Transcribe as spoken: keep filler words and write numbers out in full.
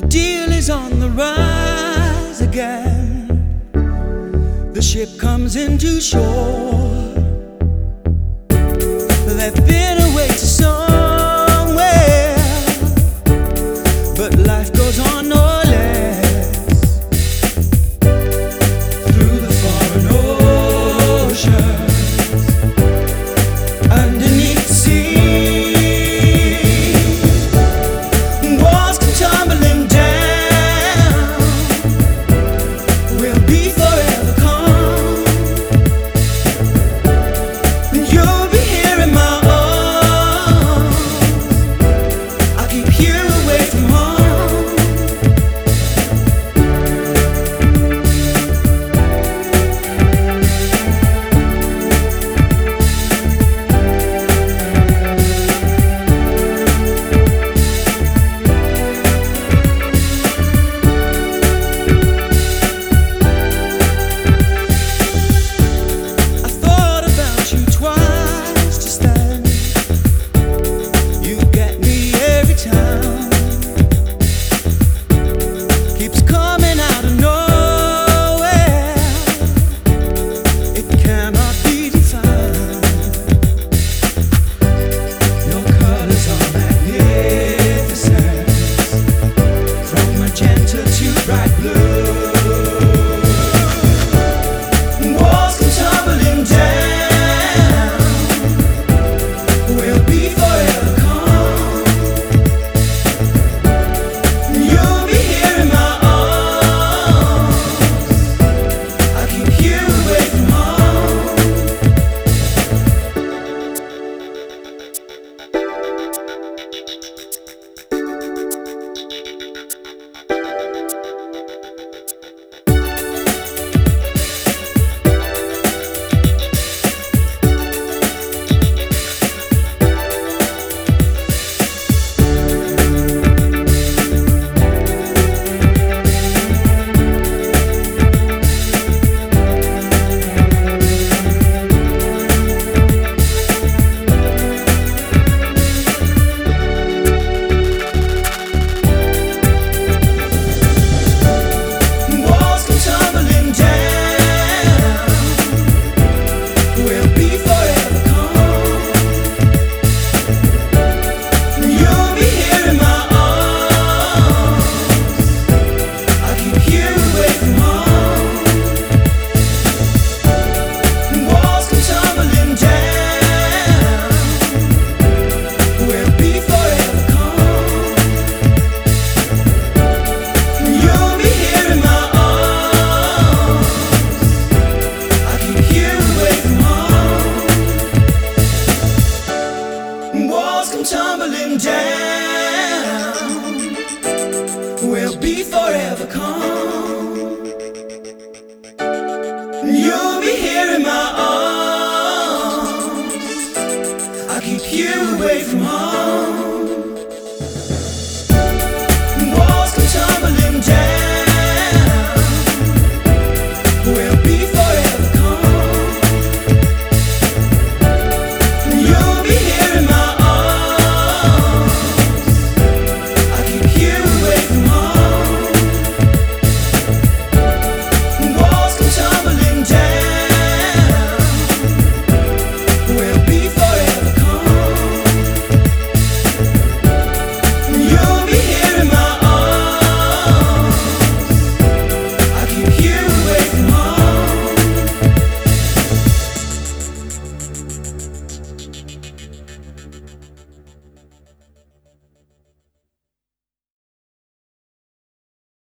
The deal is on the rise again. The ship comes into shore. They've been away to somewhere, but life goes on no less. Through the foreign oceans, underneath the sea, walls come tumbling down. We'll be forever calm. You'll be here in my arms. I'll keep you away from home. Tumbling down, we'll be forever calm. You'll be here in my arms. I'll keep you away from